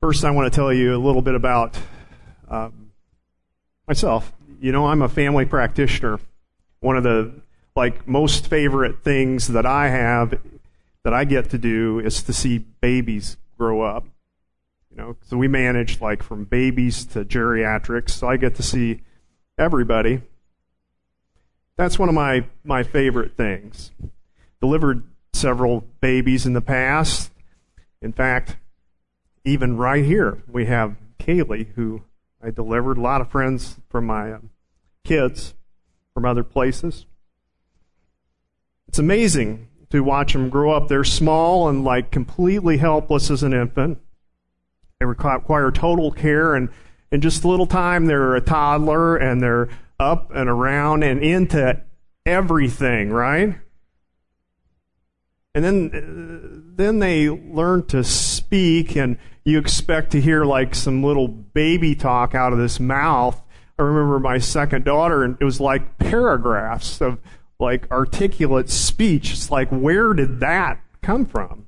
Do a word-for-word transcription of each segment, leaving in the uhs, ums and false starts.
First, I want to tell you a little bit about um, myself. You know, I'm a family practitioner. One of the, like, most favorite things that I have, that I get to do, is to see babies grow up. You know, so we manage, like, from babies to geriatrics, so I get to see everybody. That's one of my, my favorite things. Delivered several babies in the past. In fact, even right here, we have Kaylee, who I delivered. A lot of friends from my um, kids from other places. It's amazing to watch them grow up. They're small and like completely helpless as an infant. They require total care, and in just a little time, they're a toddler, and they're up and around and into everything, right? And then, then they learn to speak, and you expect to hear like some little baby talk out of this mouth. I remember my second daughter, and it was like paragraphs of like articulate speech. It's like, where did that come from?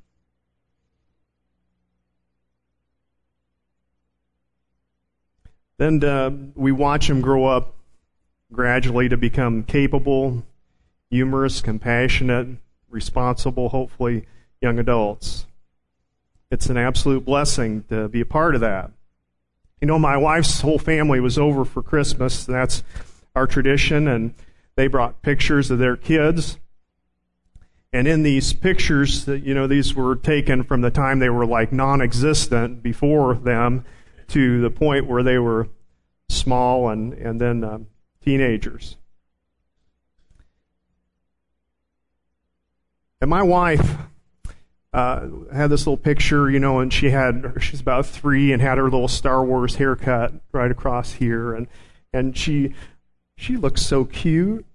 Then uh, we watch them grow up gradually to become capable, humorous, compassionate, responsible, hopefully young adults. It's an absolute blessing to be a part of that. You know, my wife's whole family was over for Christmas. That's our tradition, and they brought pictures of their kids. And in these pictures, you know, these were taken from the time they were like non-existent before them to the point where they were small and, and then um, teenagers. And my wife uh, had this little picture, you know, and she had, she's about three and had her little Star Wars haircut right across here. And, and she, she looks so cute.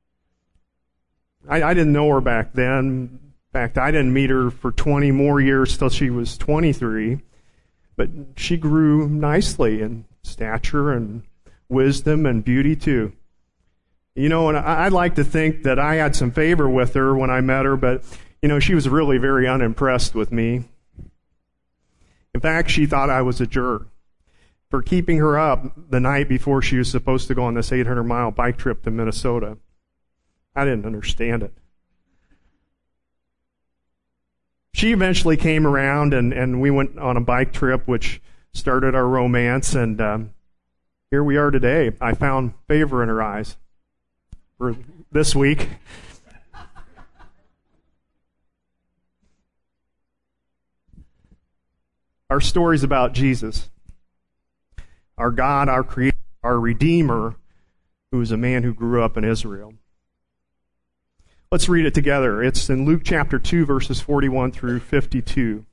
I, I didn't know her back then. In fact, I didn't meet her for twenty more years till she was twenty-three. But she grew nicely in stature and wisdom and beauty too. You know, and I, I'd like to think that I had some favor with her when I met her, but, you know, she was really very unimpressed with me. In fact, she thought I was a jerk for keeping her up the night before she was supposed to go on this eight hundred mile bike trip to Minnesota. I didn't understand it. She eventually came around, and, and we went on a bike trip, which started our romance, and um, here we are today. I found favor in her eyes for this week. Our story's about Jesus, our God, our Creator, our Redeemer, who is a man who grew up in Israel. Let's read it together. It's in Luke chapter two, verses forty-one through fifty-two.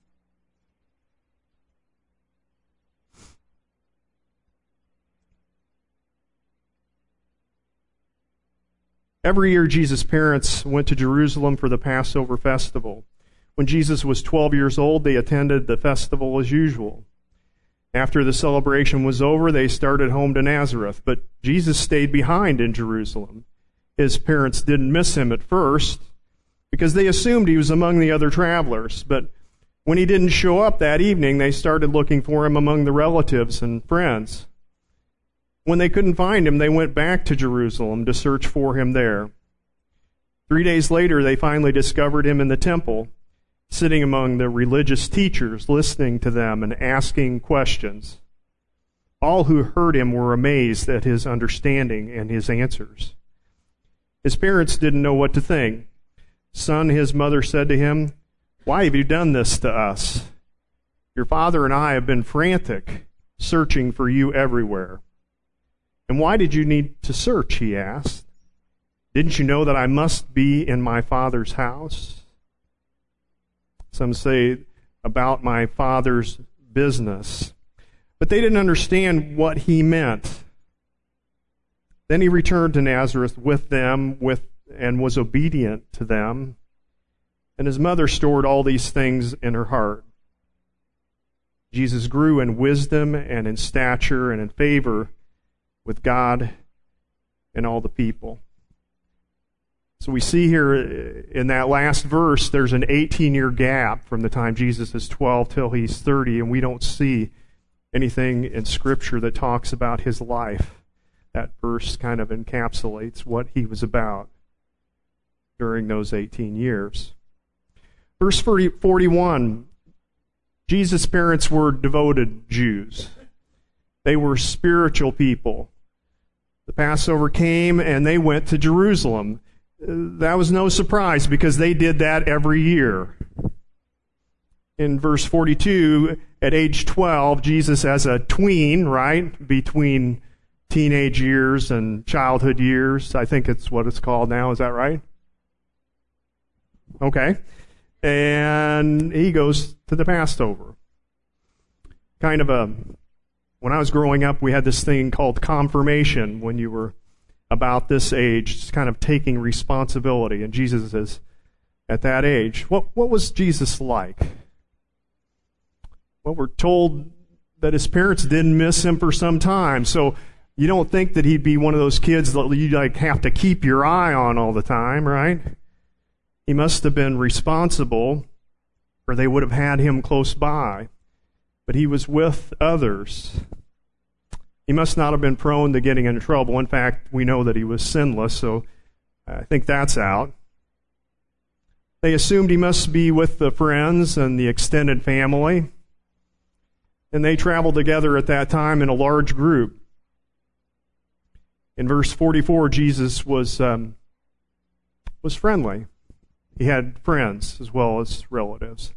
Every year, Jesus' parents went to Jerusalem for the Passover festival. When Jesus was twelve years old, they attended the festival as usual. After the celebration was over, they started home to Nazareth, but Jesus stayed behind in Jerusalem. His parents didn't miss him at first because they assumed he was among the other travelers. But when he didn't show up that evening, they started looking for him among the relatives and friends. When they couldn't find him, they went back to Jerusalem to search for him there. Three days later, they finally discovered him in the temple, sitting among the religious teachers, listening to them and asking questions. All who heard him were amazed at his understanding and his answers. His parents didn't know what to think. Son, his mother said to him, "Why have you done this to us? Your father and I have been frantic, searching for you everywhere." "And why did you need to search?" he asked. "Didn't you know that I must be in my Father's house?" Some say about my Father's business. But they didn't understand what he meant. Then he returned to Nazareth with them with and was obedient to them. And his mother stored all these things in her heart. Jesus grew in wisdom and in stature and in favor with God and all the people. So we see here in that last verse, there's an eighteen-year gap from the time Jesus is twelve till he's thirty, and we don't see anything in Scripture that talks about his life. That verse kind of encapsulates what he was about during those eighteen years. Verse forty-one, Jesus' parents were devoted Jews. They were spiritual people. The Passover came and they went to Jerusalem. That was no surprise because they did that every year. In verse forty-two, at age twelve, Jesus as a tween, right, between teenage years and childhood years, I think it's what it's called now, is that right? Okay. And he goes to the Passover. Kind of a, when I was growing up, we had this thing called confirmation when you were about this age, just kind of taking responsibility. And Jesus is at that age. What what was Jesus like? Well, we're told that his parents didn't miss him for some time. So you don't think that he'd be one of those kids that you like have to keep your eye on all the time, right? He must have been responsible, or they would have had him close by. But he was with others. He must not have been prone to getting into trouble. In fact, we know that he was sinless, so I think that's out. They assumed he must be with the friends and the extended family. And they traveled together at that time in a large group. In verse forty-four, Jesus was um, was friendly. He had friends as well as relatives.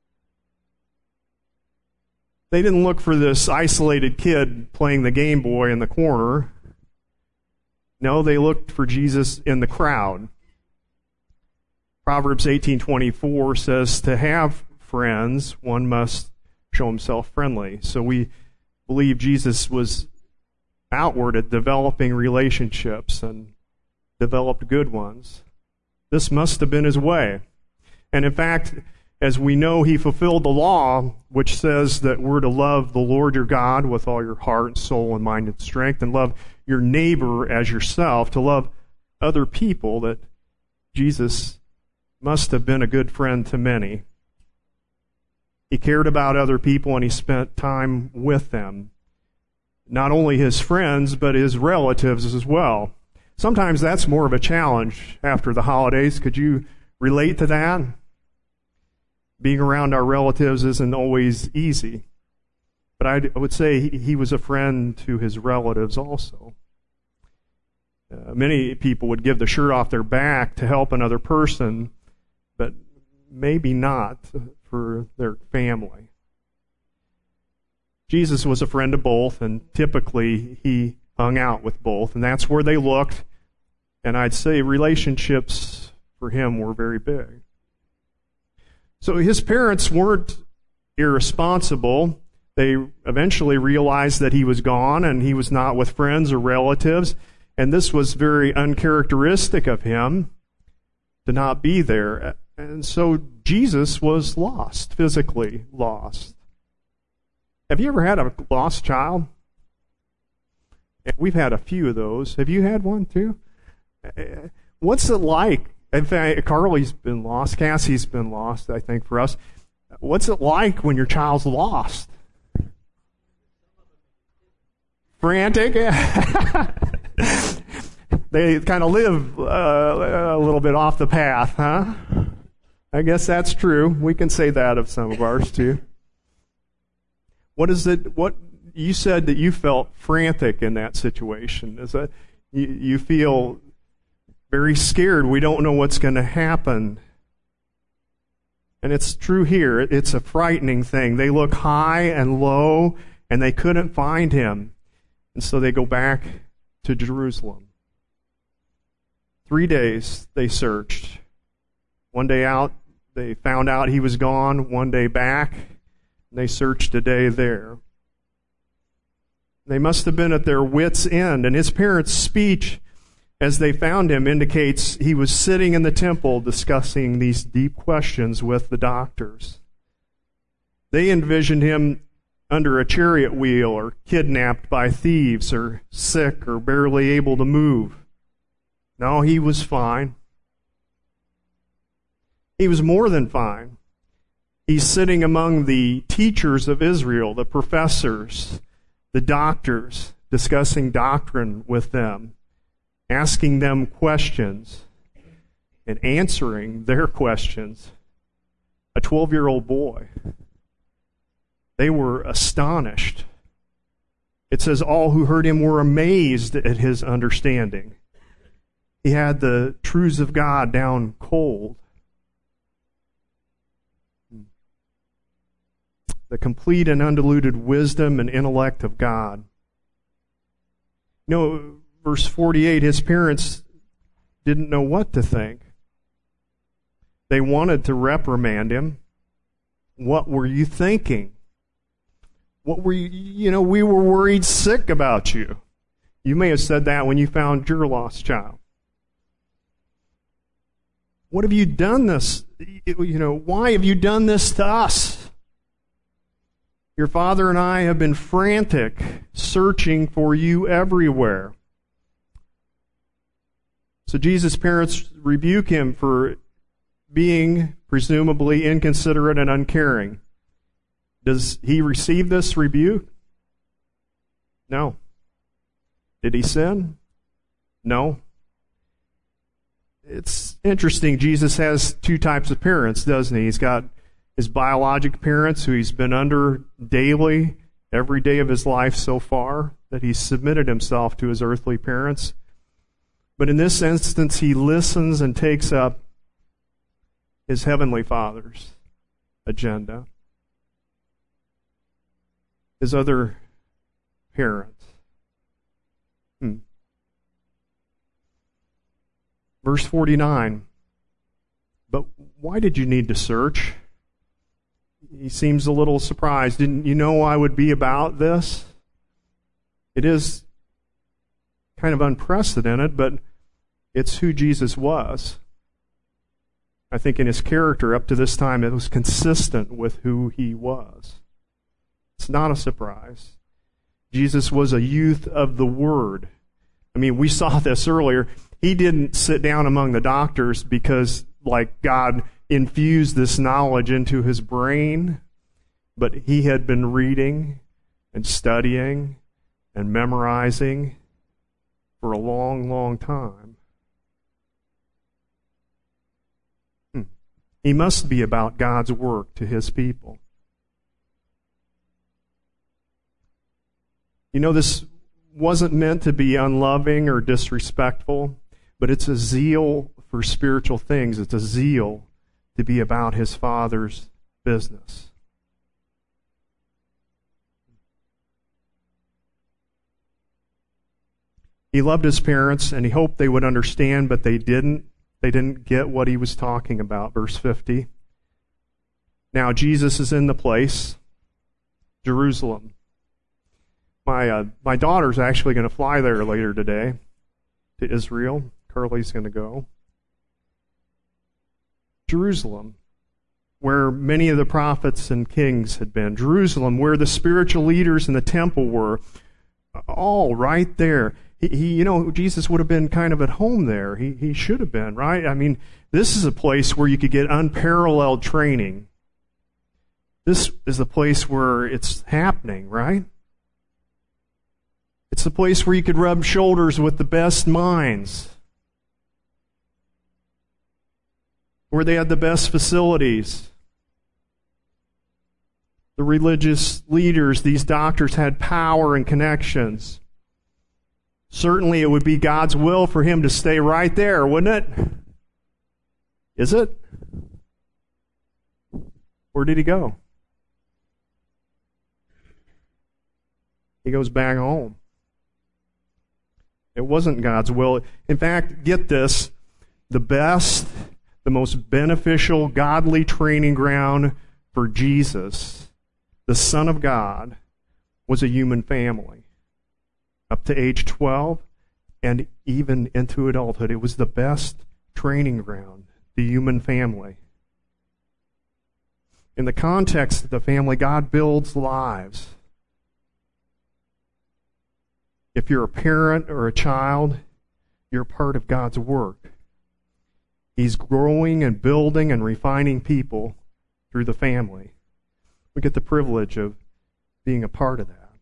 They didn't look for this isolated kid playing the Game Boy in the corner. No, they looked for Jesus in the crowd. Proverbs eighteen twenty-four says, to have friends, one must show himself friendly. So we believe Jesus was outward at developing relationships and developed good ones. This must have been his way. And in fact, as we know, he fulfilled the law, which says that we're to love the Lord your God with all your heart and soul and mind and strength, and love your neighbor as yourself, to love other people. That Jesus must have been a good friend to many. He cared about other people and he spent time with them. Not only his friends, but his relatives as well. Sometimes that's more of a challenge after the holidays. Could you relate to that? Being around our relatives isn't always easy. But I would say he was a friend to his relatives also. Uh, many people would give the shirt off their back to help another person, but maybe not for their family. Jesus was a friend of both, and typically he hung out with both, and that's where they looked. And I'd say relationships for him were very big. So his parents weren't irresponsible. They eventually realized that he was gone and he was not with friends or relatives, and this was very uncharacteristic of him to not be there. And so Jesus was lost, physically lost. Have you ever had a lost child? We've had a few of those. Have you had one too? What's it like? In fact, Carly's been lost. Cassie's been lost, I think, for us. What's it like when your child's lost? Frantic? They kind of live uh, a little bit off the path, huh? I guess that's true. We can say that of some of ours, too. What is it? What you said that you felt frantic in that situation? Is that you, you feel very scared? We don't know what's going to happen. And it's true here. It's a frightening thing. They look high and low, and they couldn't find him. And so they go back to Jerusalem. Three days they searched. One day out, they found out he was gone. One day back, they searched a day there. They must have been at their wits' end. And his parents' speech as they found him indicates he was sitting in the temple discussing these deep questions with the doctors. They envisioned him under a chariot wheel, or kidnapped by thieves, or sick, or barely able to move. No, he was fine. He was more than fine. He's sitting among the teachers of Israel, the professors, the doctors, discussing doctrine with them, asking them questions, and answering their questions. A twelve-year-old boy. They were astonished. It says all who heard him were amazed at his understanding. He had the truths of God down cold. The complete and undiluted wisdom and intellect of God. You know, verse forty-eight, his parents didn't know what to think. They wanted to reprimand him. What were you thinking? What were you, you know, we were worried sick about you. You may have said that when you found your lost child. What have you done this? You know, why have you done this to us? Your father and I have been frantic, searching for you everywhere. So Jesus' parents rebuke him for being presumably inconsiderate and uncaring. Does he receive this rebuke? No. Did he sin? No. It's interesting. Jesus has two types of parents, doesn't he? He's got his biologic parents, who he's been under daily, every day of his life so far, that he's submitted himself to his earthly parents. But in this instance, he listens and takes up his heavenly Father's agenda. His other parents. Hmm. Verse forty-nine. But why did you need to search? He seems a little surprised. Didn't you know I would be about this? It is kind of unprecedented, but it's who Jesus was. I think in his character up to this time, it was consistent with who he was. It's not a surprise. Jesus was a youth of the Word. I mean, we saw this earlier. He didn't sit down among the doctors because, like, God infused this knowledge into his brain, but he had been reading and studying and memorizing for a long, long time. Hmm. He must be about God's work to his people. You know, this wasn't meant to be unloving or disrespectful, but it's a zeal for spiritual things. It's a zeal to be about his Father's business. He loved his parents, and he hoped they would understand, but they didn't. They didn't get what he was talking about. Verse fifty. Now Jesus is in the place, Jerusalem. My uh, my daughter's actually going to fly there later today to Israel. Carly's going to go. Jerusalem, where many of the prophets and kings had been. Jerusalem, where the spiritual leaders in the temple were. All right there. He, he, you know, Jesus would have been kind of at home there. He, he should have been, right? I mean, this is a place where you could get unparalleled training. This is the place where it's happening, right? It's the place where you could rub shoulders with the best minds, where they had the best facilities. The religious leaders, these doctors, had power and connections. Certainly it would be God's will for him to stay right there, wouldn't it? Is it? Where did he go? He goes back home. It wasn't God's will. In fact, get this, the best, the most beneficial, godly training ground for Jesus, the Son of God, was a human family. Up to age twelve and even into adulthood, it was the best training ground, the human family. In the context of the family, God builds lives. If you're a parent or a child, you're part of God's work. He's growing and building and refining people through the family. We get the privilege of being a part of that.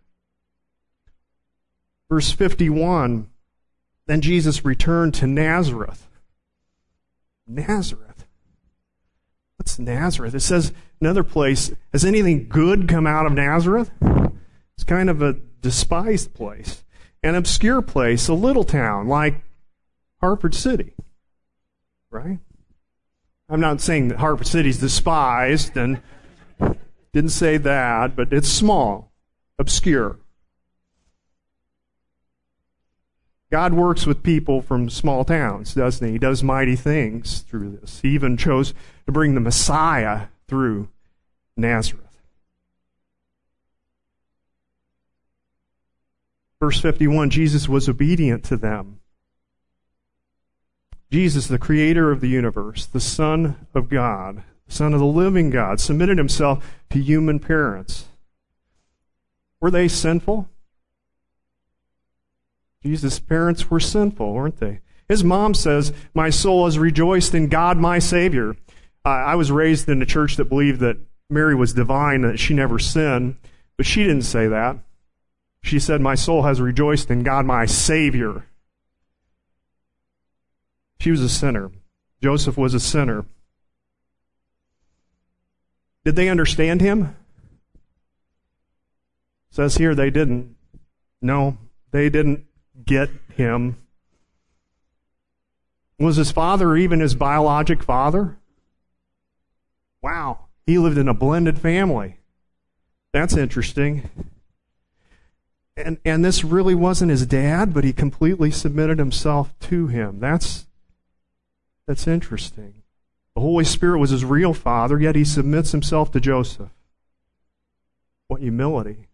Verse fifty-one, then Jesus returned to Nazareth. Nazareth. What's Nazareth? It says another place, has anything good come out of Nazareth? It's kind of a despised place, an obscure place, a little town like Hartford City, right? I'm not saying that Hartford City's despised, and didn't say that, but it's small, obscure. God works with people from small towns, doesn't he? He does mighty things through this. He even chose to bring the Messiah through Nazareth. Verse fifty-one, Jesus was obedient to them. Jesus, the creator of the universe, the Son of God, the Son of the living God, submitted himself to human parents. Were they sinful? Jesus' parents were sinful, weren't they? His mom says, my soul has rejoiced in God my Savior. Uh, I was raised in a church that believed that Mary was divine, that she never sinned, but she didn't say that. She said, my soul has rejoiced in God my Savior. She was a sinner. Joseph was a sinner. Did they understand him? It says here they didn't. No, they didn't get him. Was his father even his biologic father? Wow, he lived in a blended family. That's interesting. And and this really wasn't his dad, but he completely submitted himself to him. That's that's interesting. The Holy Spirit was his real father, yet he submits himself to Joseph. What humility.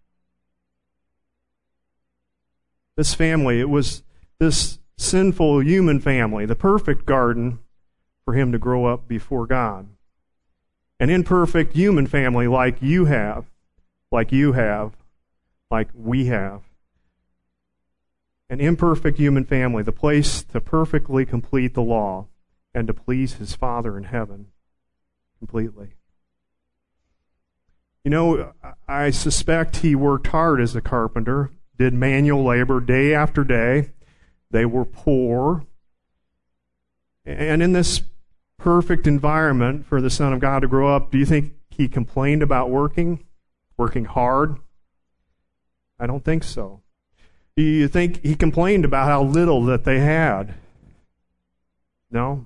This family, it was this sinful human family, the perfect garden for him to grow up before God. An imperfect human family like you have, like you have, like we have. An imperfect human family, the place to perfectly complete the law and to please his Father in heaven completely. You know, I suspect he worked hard as a carpenter, did manual labor day after day. They were poor. And in this perfect environment for the Son of God to grow up, do you think he complained about working, working hard? I don't think so. Do you think he complained about how little that they had? No.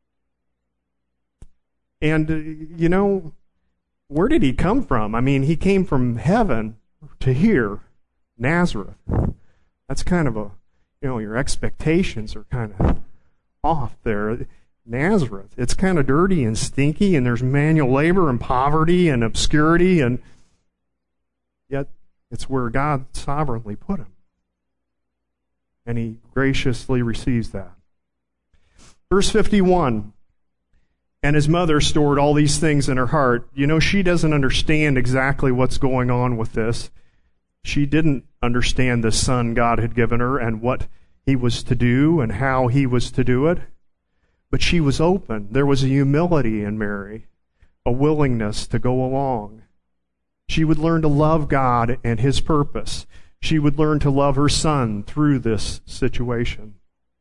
And, uh, you know, where did he come from? I mean, he came from heaven to here, Nazareth. That's kind of a, you know, your expectations are kind of off there. Nazareth, it's kind of dirty and stinky, and there's manual labor and poverty and obscurity, and yet it's where God sovereignly put him. And he graciously receives that. Verse fifty-one, and his mother stored all these things in her heart. You know, she doesn't understand exactly what's going on with this. She didn't understand the son God had given her and what he was to do and how he was to do it. But she was open. There was a humility in Mary, a willingness to go along. She would learn to love God and his purpose. She would learn to love her son through this situation.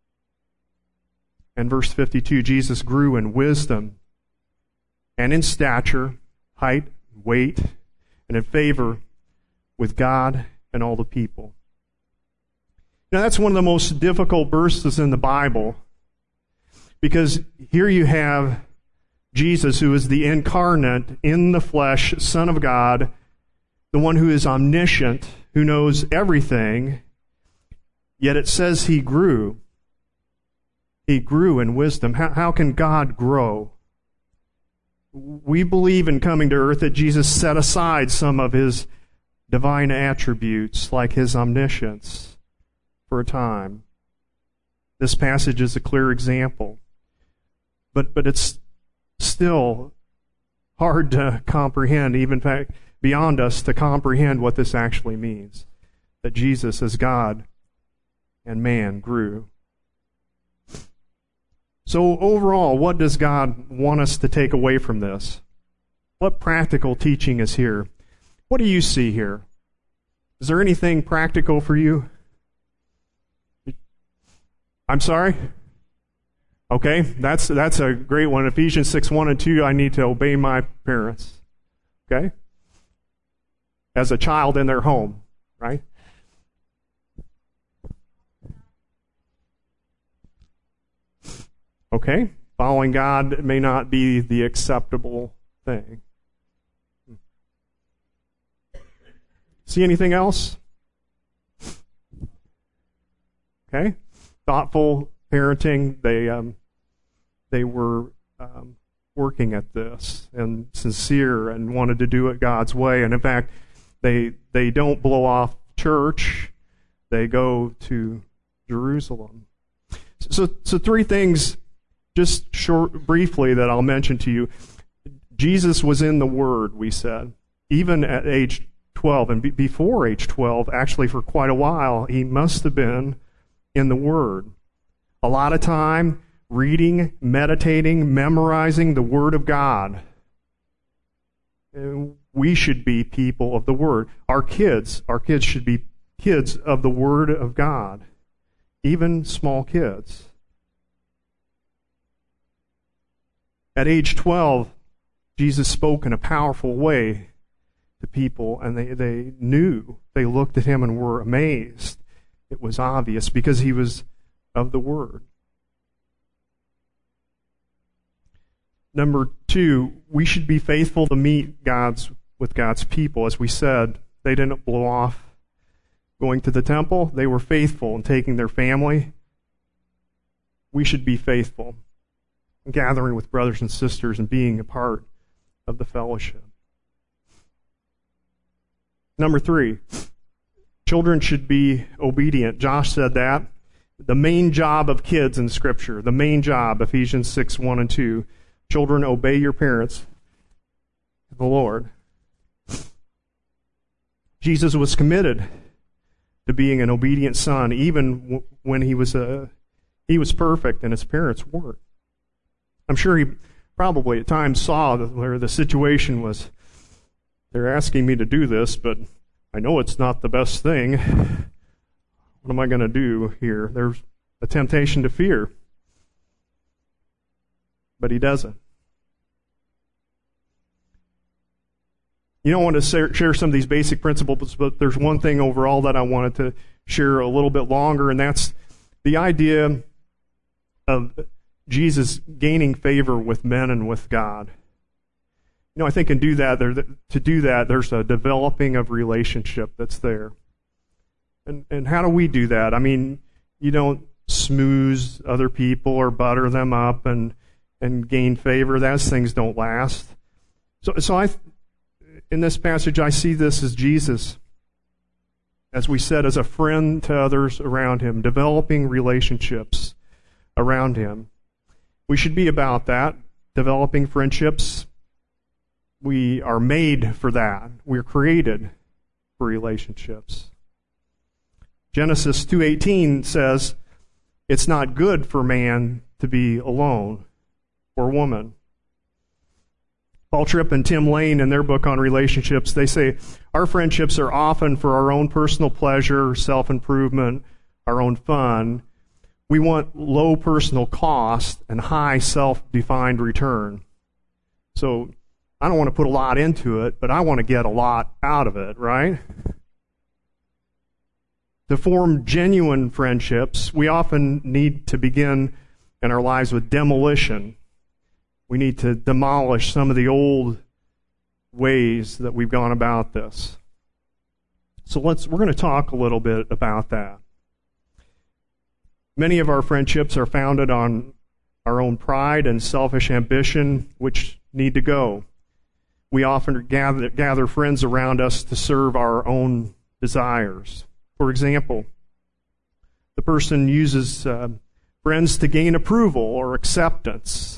And verse fifty-two, Jesus grew in wisdom and in stature, height, weight, and in favor with God and all the people. Now that's one of the most difficult verses in the Bible, because here you have Jesus, who is the incarnate, in the flesh, Son of God, the one who is omniscient, who knows everything, yet it says he grew. He grew in wisdom. How, how can God grow? We believe in coming to earth that Jesus set aside some of his divine attributes, like his omniscience, for a time. This passage is a clear example. But but it's still hard to comprehend, even in fact, beyond us to comprehend what this actually means. That Jesus as God and man grew. So overall, what does God want us to take away from this? What practical teaching is here? What do you see here? Is there anything practical for you? I'm sorry? Okay, that's that's a great one. Ephesians six, one and two, I need to obey my parents. Okay? As a child in their home, right? Okay? Following God may not be the acceptable thing. See anything else? Okay? Thoughtful parenting. They um, they were um, working at this and sincere and wanted to do it God's way. And in fact, they they don't blow off church. They go to Jerusalem. So so three things, just short, briefly, that I'll mention to you. Jesus was in the Word, we said, even at age twelve, and be, before age twelve, actually for quite a while, he must have been in the Word. A lot of time reading, meditating, memorizing the Word of God. And we should be people of the Word. Our kids, our kids should be kids of the Word of God, even small kids. At age twelve, Jesus spoke in a powerful way to people, and they, they knew. They looked at him and were amazed. It was obvious because he was of the Word. Number two, we should be faithful to meet God's with God's people. As we said, they didn't blow off going to the temple. They were faithful in taking their family. We should be faithful in gathering with brothers and sisters and being a part of the fellowship. Number three, children should be obedient. Josh said that. The main job of kids in Scripture, the main job, Ephesians six, one and two, children, obey your parents, the Lord. Jesus was committed to being an obedient son, even w- when he was a, he was perfect and his parents weren't. I'm sure he probably at times saw that where the situation was, they're asking me to do this, but I know it's not the best thing. What am I going to do here? There's a temptation to fear. But he doesn't. You don't want to share some of these basic principles, but there's one thing overall that I wanted to share a little bit longer, and that's the idea of Jesus gaining favor with men and with God. You know, I think can do that. There, to do that, there's a developing of relationship that's there. And and how do we do that? I mean, you don't smooze other people or butter them up and and gain favor. Those things don't last. So so I, in this passage, I see this as Jesus, as we said, as a friend to others around him, developing relationships around him. We should be about that, developing friendships. We are made for that. We're created for relationships. Genesis two eighteen says, it's not good for man to be alone, or woman. Paul Tripp and Tim Lane, in their book on relationships, they say, our friendships are often for our own personal pleasure, self-improvement, our own fun. We want low personal cost and high self-defined return. So I don't want to put a lot into it, but I want to get a lot out of it, right? To form genuine friendships, we often need to begin in our lives with demolition. We need to demolish some of the old ways that we've gone about this. So let's we're going to talk a little bit about that. Many of our friendships are founded on our own pride and selfish ambition, which need to go. We often gather, gather friends around us to serve our own desires. For example, the person uses uh, friends to gain approval or acceptance.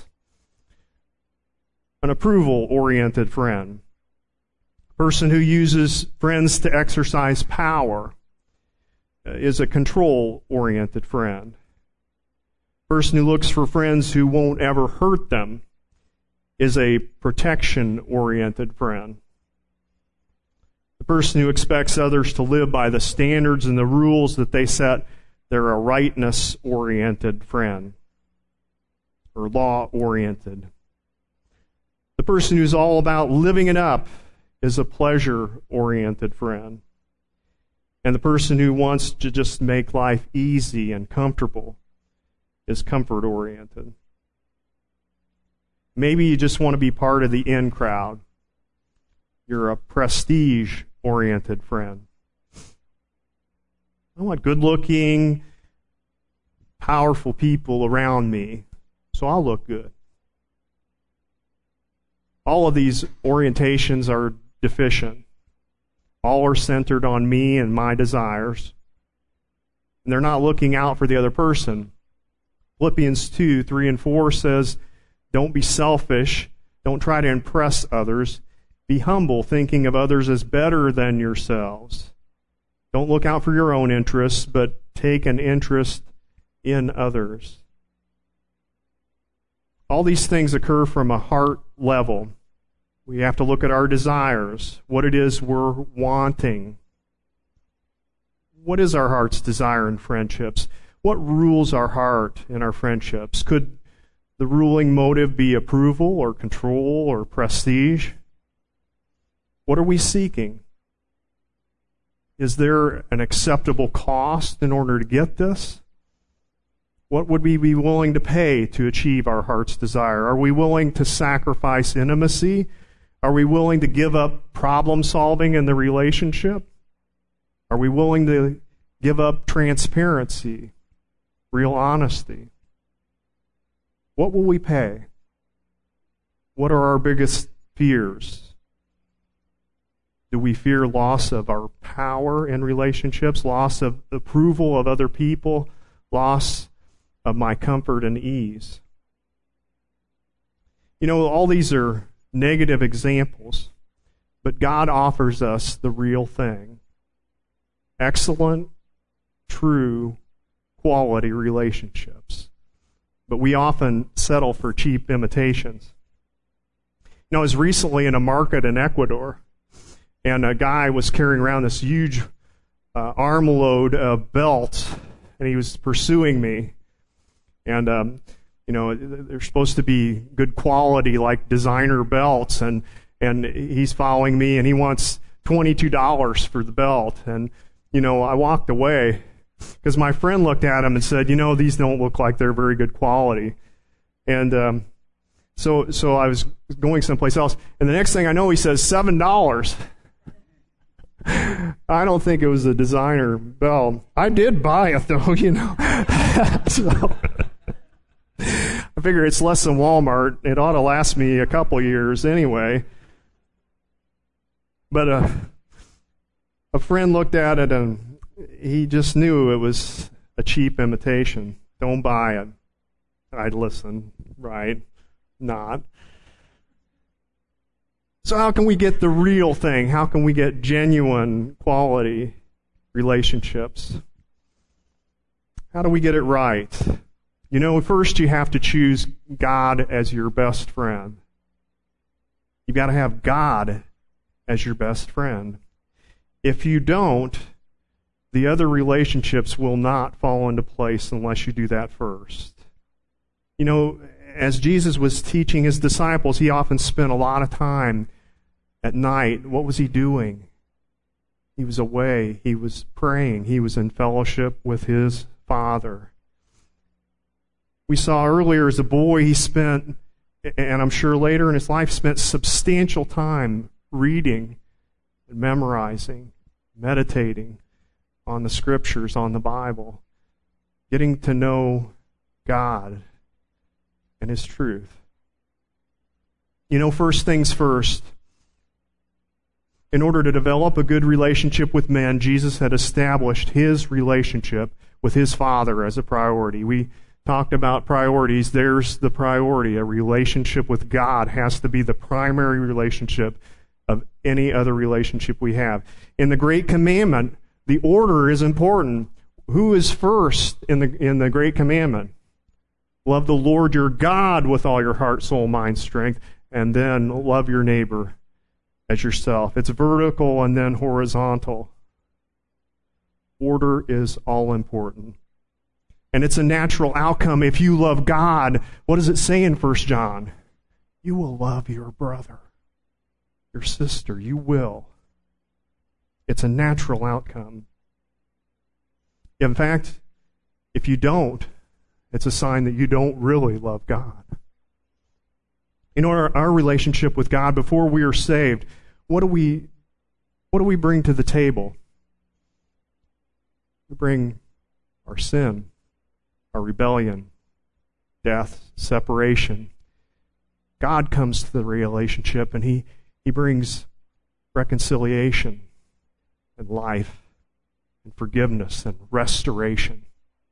An approval-oriented friend. A person who uses friends to exercise power is a control-oriented friend. The person who looks for friends who won't ever hurt them is a protection-oriented friend. The person who expects others to live by the standards and the rules that they set, they're a rightness-oriented friend, or law-oriented. The person who's all about living it up is a pleasure-oriented friend. And the person who wants to just make life easy and comfortable is comfort-oriented. Maybe you just want to be part of the in crowd. You're a prestige-oriented friend. I want good-looking, powerful people around me, so I'll look good. All of these orientations are deficient. All are centered on me and my desires. And they're not looking out for the other person. Philippians two, three, and four says, don't be selfish. Don't try to impress others. Be humble, thinking of others as better than yourselves. Don't look out for your own interests, but take an interest in others. All these things occur from a heart level. We have to look at our desires, what it is we're wanting. What is our heart's desire in friendships? What rules our heart in our friendships? Could the ruling motive be approval or control or prestige? What are we seeking? Is there an acceptable cost in order to get this? What would we be willing to pay to achieve our heart's desire? Are we willing to sacrifice intimacy? Are we willing to give up problem solving in the relationship? Are we willing to give up transparency, real honesty? What will we pay? What are our biggest fears? Do we fear loss of our power in relationships, loss of approval of other people, loss of my comfort and ease? You know, all these are negative examples, but God offers us the real thing. Excellent, true, quality relationships. But we often settle for cheap imitations. You know, I was recently in a market in Ecuador, and a guy was carrying around this huge uh, armload of belts, and he was pursuing me. And, um, you know, they're supposed to be good quality, like designer belts, and and he's following me, and he wants twenty-two dollars for the belt. And, you know, I walked away because my friend looked at him and said, you know, these don't look like they're very good quality. And um, so so I was going someplace else. And the next thing I know, he says, seven dollars. I don't think it was a designer belt. I did buy it, though, you know. So I figure it's less than Walmart. It ought to last me a couple years anyway. But uh, a friend looked at it, and he just knew it was a cheap imitation. Don't buy it. I'd listen, right? Not. So how can we get the real thing? How can we get genuine quality relationships? How do we get it right? You know, first you have to choose God as your best friend. You've got to have God as your best friend. If you don't, the other relationships will not fall into place unless you do that first. You know, as Jesus was teaching his disciples, he often spent a lot of time at night. What was he doing? He was away. He was praying. He was in fellowship with his Father. We saw earlier as a boy, he spent, and I'm sure later in his life, spent substantial time reading and memorizing, meditating on the Scriptures, on the Bible, getting to know God and his truth. You know, first things first, in order to develop a good relationship with men, Jesus had established his relationship with his Father as a priority. We talked about priorities. There's the priority. A relationship with God has to be the primary relationship of any other relationship we have. In the Great Commandment, the order is important. Who is first in the in the Great Commandment? Love the Lord your God with all your heart, soul, mind, strength, and then love your neighbor as yourself. It's vertical and then horizontal. Order is all important. And it's a natural outcome. If you love God, what does it say in First John? You will love your brother, your sister. You will. It's a natural outcome. In fact, if you don't, it's a sign that you don't really love God. You know, our, our relationship with God before we are saved, what do we what do we bring to the table? We bring our sin, our rebellion, death, separation. God comes to the relationship and he, he brings reconciliation and life and forgiveness and restoration.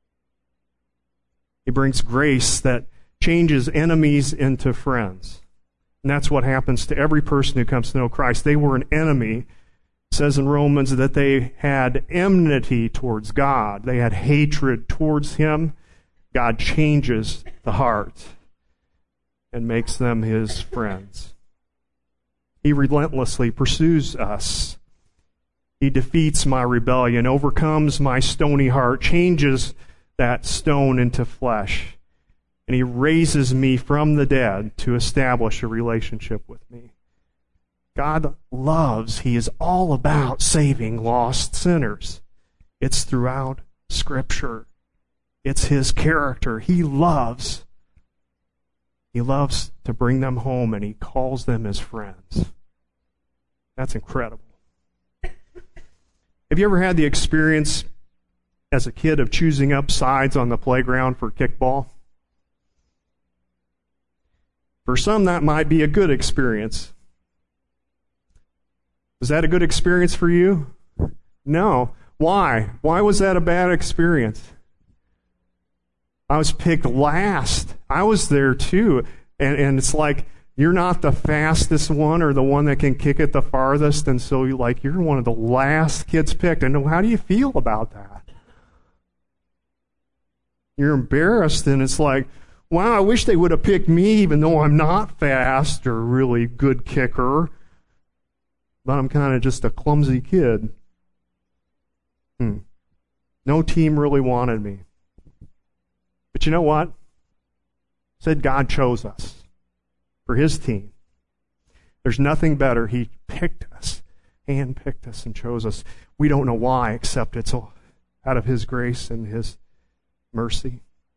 He brings grace that changes enemies into friends. And that's what happens to every person who comes to know Christ. They were an enemy. It says in Romans that they had enmity towards God. They had hatred towards Him. God changes the heart and makes them His friends. He relentlessly pursues us. He defeats my rebellion, overcomes my stony heart, changes that stone into flesh, and He raises me from the dead to establish a relationship with me. God loves, He is all about saving lost sinners. It's throughout Scripture. It's His character. He loves. He loves to bring them home, and He calls them His friends. That's incredible. Have you ever had the experience as a kid of choosing up sides on the playground for kickball? For some, that might be a good experience. Was that a good experience for you? No. Why? Why was that a bad experience? I was picked last. I was there too. And, and it's like, you're not the fastest one or the one that can kick it the farthest, and so you like you're one of the last kids picked. And how do you feel about that? You're embarrassed, and it's like, wow, I wish they would have picked me even though I'm not fast or really good kicker. But I'm kind of just a clumsy kid. Hmm. No team really wanted me. But you know what? Said God chose us for His team. There's nothing better. He picked us, handpicked us, and chose us. We don't know why, except it's out of His grace and His mercy.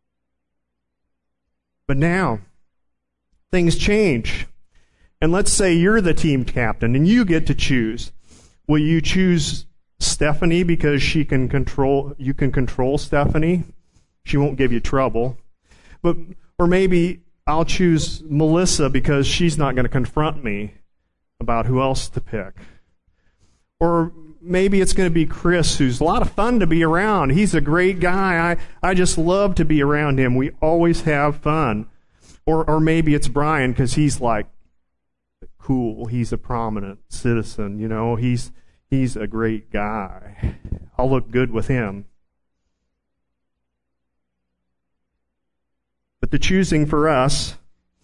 But now, things change. And let's say you're the team captain and you get to choose. Will you choose Stephanie because she can control, you can control Stephanie? She won't give you trouble. But, or maybe I'll choose Melissa because she's not going to confront me about who else to pick. Or maybe it's going to be Chris, who's a lot of fun to be around. He's a great guy. I, I just love to be around him. We always have fun. Or, or maybe it's Brian because he's like cool. He's a prominent citizen. You know, he's he's a great guy. I'll look good with him. But the choosing for us,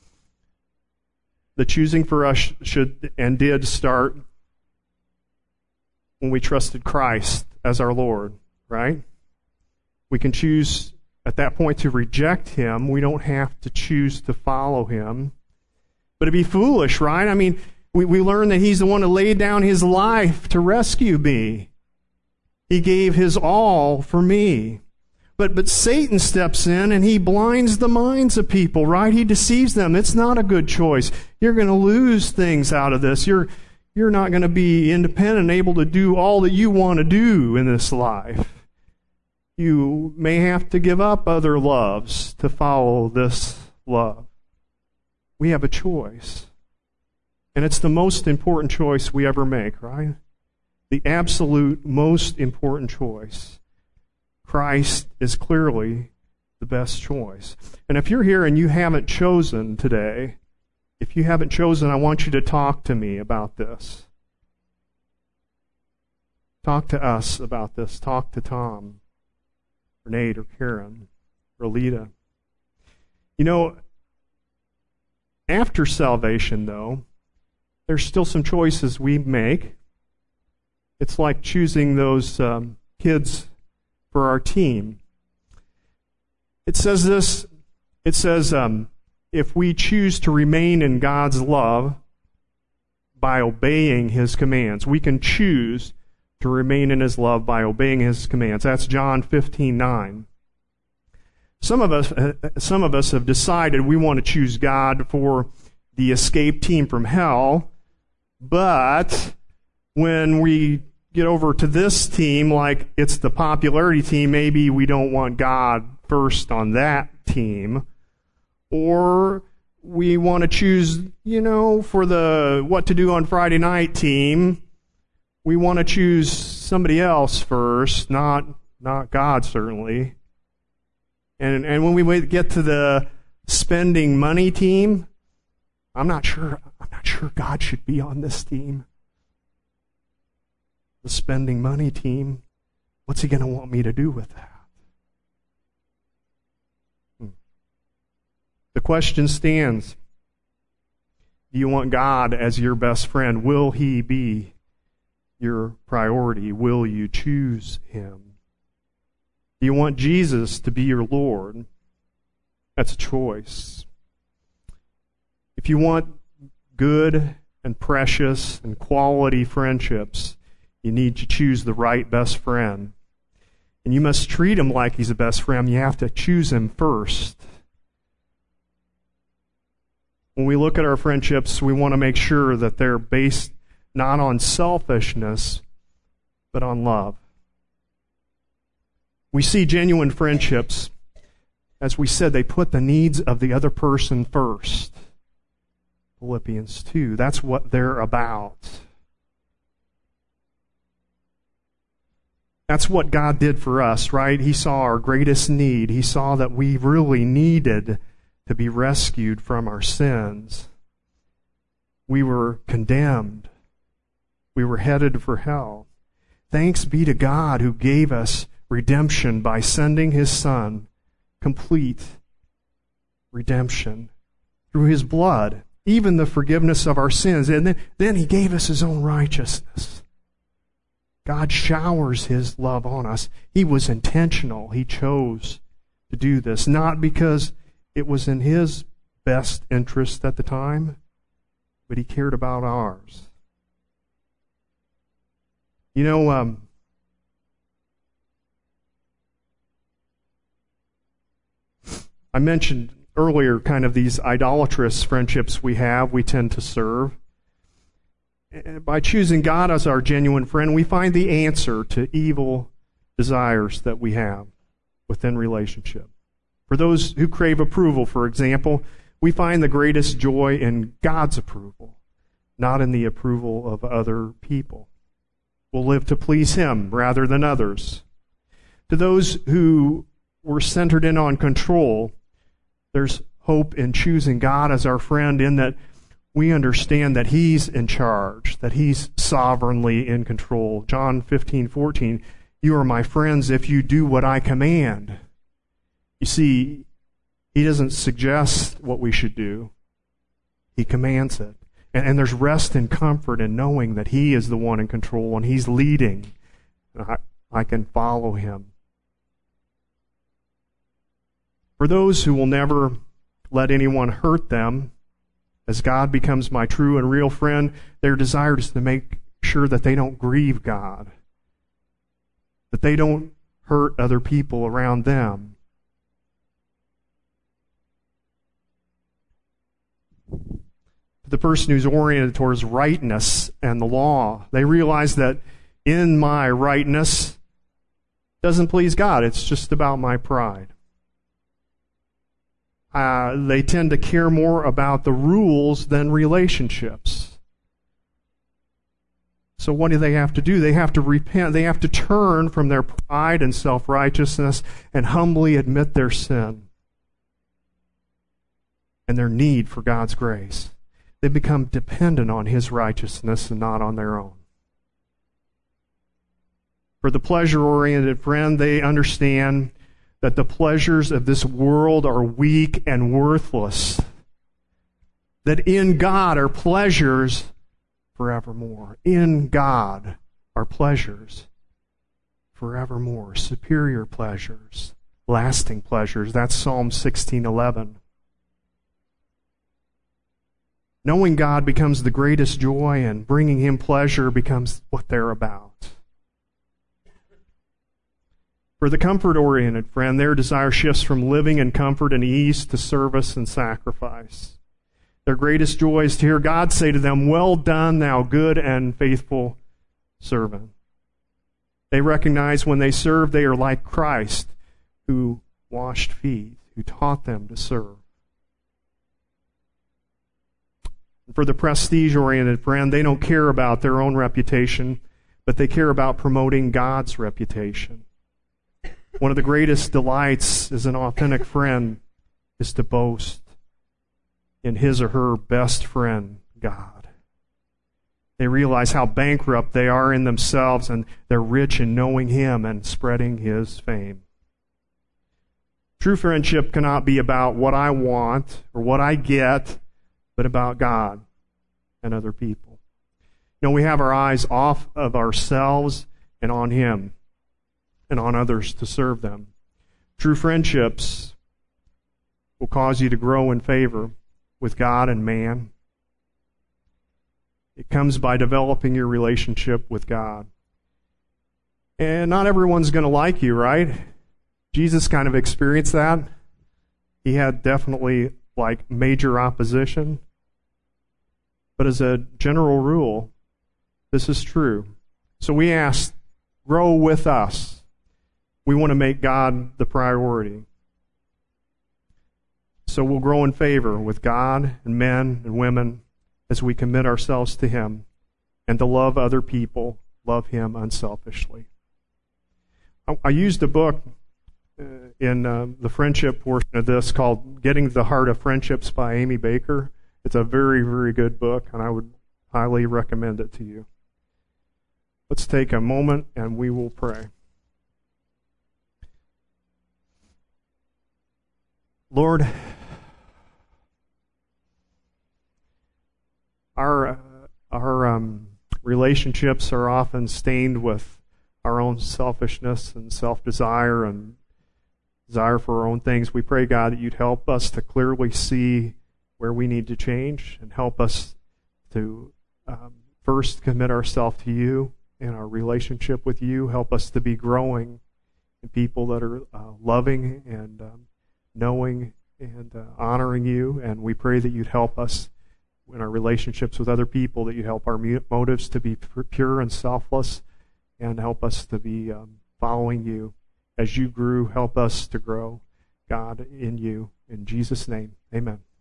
the choosing for us should and did start when we trusted Christ as our Lord, right? We can choose at that point to reject Him. We don't have to choose to follow Him. But it'd be foolish, right? I mean, we, we learn that He's the one who laid down His life to rescue me. He gave His all for me. But but Satan steps in and he blinds the minds of people, right? He deceives them. It's not a good choice. You're going to lose things out of this. You're you're not going to be independent and able to do all that you want to do in this life. You may have to give up other loves to follow this love. We have a choice. And it's the most important choice we ever make, right? The absolute most important choice. Christ is clearly the best choice. And if you're here and you haven't chosen today, if you haven't chosen, I want you to talk to me about this. Talk to us about this. Talk to Tom, or Nate, or Karen, or Lita. You know, after salvation, though, there's still some choices we make. It's like choosing those um, kids for our team. It says this, it says, um, if we choose to remain in God's love by obeying His commands, we can choose to remain in His love by obeying His commands. That's John fifteen nine. Some of us, uh, some of us have decided we want to choose God for the escape team from hell, but when we get over to this team, like it's the popularity team, maybe we don't want God first on that team. Or we want to choose, you know, for the what to do on Friday night team, we want to choose somebody else first, not not God, certainly. And and when we get to the spending money team, I'm not sure I'm not sure God should be on this team. The spending money team, what's He going to want me to do with that? Hmm. The question stands, do you want God as your best friend? Will He be your priority? Will you choose Him? Do you want Jesus to be your Lord? That's a choice. If you want good and precious and quality friendships, you need to choose the right best friend. And you must treat him like he's a best friend. You have to choose him first. When we look at our friendships, we want to make sure that they're based not on selfishness, but on love. We see genuine friendships, as we said, they put the needs of the other person first. Philippians two, that's what they're about. That's what God did for us, right? He saw our greatest need. He saw that we really needed to be rescued from our sins. We were condemned. We were headed for hell. Thanks be to God who gave us redemption by sending His Son, complete redemption through His blood, even the forgiveness of our sins. And then, then He gave us His own righteousness. God showers His love on us. He was intentional. He chose to do this, not because it was in His best interest at the time, but He cared about ours. You know, um, I mentioned earlier kind of these idolatrous friendships we have, we tend to serve. By choosing God as our genuine friend, we find the answer to evil desires that we have within relationship. For those who crave approval, for example, we find the greatest joy in God's approval, not in the approval of other people. We'll live to please Him rather than others. To those who were centered in on control, there's hope in choosing God as our friend in that we understand that He's in charge, that He's sovereignly in control. John fifteen fourteen, you are my friends if you do what I command. You see, He doesn't suggest what we should do. He commands it. And, and there's rest and comfort in knowing that He is the one in control and He's leading. I, I can follow Him. For those who will never let anyone hurt them, as God becomes my true and real friend, their desire is to make sure that they don't grieve God, that they don't hurt other people around them. The person who's oriented towards rightness and the law, they realize that in my rightness doesn't please God. It's just about my pride. Uh, they tend to care more about the rules than relationships. So what do they have to do? They have to repent. They have to turn from their pride and self-righteousness and humbly admit their sin and their need for God's grace. They become dependent on His righteousness and not on their own. For the pleasure-oriented friend, they understand that the pleasures of this world are weak and worthless, that in God are pleasures forevermore. In God are pleasures forevermore, superior pleasures, lasting pleasures. That's Psalm sixteen eleven. Knowing God becomes the greatest joy, and bringing Him pleasure becomes what they're about. For the comfort-oriented friend, their desire shifts from living in comfort and ease to service and sacrifice. Their greatest joy is to hear God say to them, "Well done, thou good and faithful servant." They recognize when they serve, they are like Christ, who washed feet, who taught them to serve. For the prestige-oriented friend, they don't care about their own reputation, but they care about promoting God's reputation. One of the greatest delights as an authentic friend is to boast in his or her best friend, God. They realize how bankrupt they are in themselves, and they're rich in knowing Him and spreading His fame. True friendship cannot be about what I want or what I get, but about God and other people. You know, we have our eyes off of ourselves and on Him and on others to serve them. True friendships will cause you to grow in favor with God and man. It comes by developing your relationship with God. And not everyone's going to like you, right? Jesus kind of experienced that. He had definitely like major opposition. But as a general rule, this is true. So we ask, grow with us. We want to make God the priority. So we'll grow in favor with God and men and women as we commit ourselves to Him and to love other people, love Him unselfishly. I, I used a book uh, in uh, the friendship portion of this called Getting to the Heart of Friendships by Amy Baker. It's a very, very good book, and I would highly recommend it to you. Let's take a moment and we will pray. Lord, our uh, our um, relationships are often stained with our own selfishness and self-desire and desire for our own things. We pray, God, that you'd help us to clearly see where we need to change and help us to um, first commit ourselves to you in our relationship with you. Help us to be growing in people that are uh, loving and um, knowing and uh, honoring you, and we pray that you'd help us in our relationships with other people, that you'd help our motives to be pure and selfless, and help us to be um, following you. As you grew, help us to grow, God, in you. In Jesus' name, amen.